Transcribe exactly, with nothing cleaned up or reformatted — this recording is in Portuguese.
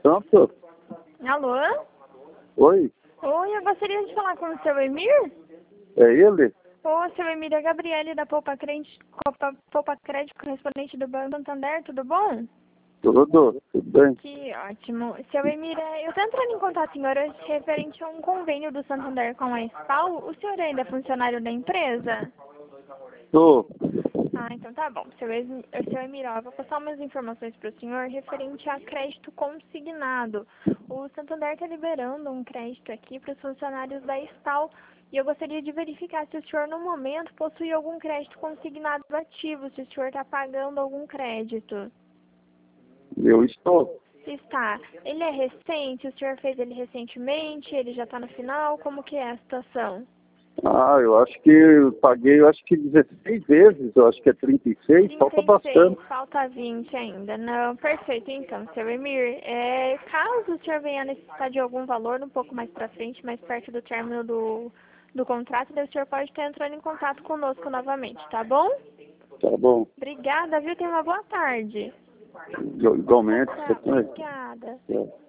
Santos? Alô? Oi, Oi, eu gostaria de falar com o seu Emir. é ele? Ô, seu Emir, é a Gabriele da Poupa Crédito, Copa- Poupa Crédito, correspondente do Banco Santander, tudo bom? Tudo? Tudo bem? Que ótimo. Seu Emir, é, eu estou entrando em contato, senhora, referente a um convênio do Santander com a Espal. O senhor ainda é funcionário da empresa? Tô. Ah, então tá bom. Seu, ex, seu Emir, ó, eu vou passar umas informações para o senhor referente a crédito consignado. O Santander está liberando um crédito aqui para os funcionários da Espal e eu gostaria de verificar se o senhor, no momento, possui algum crédito consignado ativo, se o senhor está pagando algum crédito. Eu estou. Está. Ele é recente? O senhor fez ele recentemente? Ele já está no final? Como que é a situação? Ah, eu acho que eu paguei, eu acho que dezesseis vezes, eu acho que é trinta e seis, falta bastante. Falta vinte ainda. Não, perfeito. Então, seu Emir, é, caso o senhor venha necessitar de algum valor um pouco mais para frente, mais perto do término do, do contrato, daí o senhor pode estar entrando em contato conosco novamente, tá bom? Tá bom. Obrigada, viu? Tenha uma boa tarde. Igualmente, você Tá, também. obrigada. É.